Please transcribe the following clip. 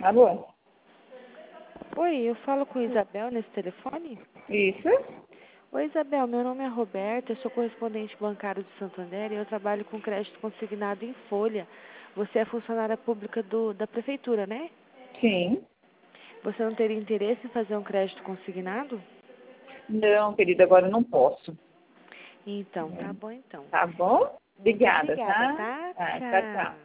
Alô? Oi, eu falo com Isabel nesse telefone? Isso? Oi, Isabel, meu nome é Roberta, eu sou correspondente bancário do Santander e eu trabalho com crédito consignado em folha. Você é funcionária pública da prefeitura, né? Sim. Você não teria interesse em fazer um crédito consignado? Não, querida, agora eu não posso. Então, tá bom então. Tá bom? Muito Obrigada, obrigada, tá? tá? Tá, tchau, tchau. Tchau.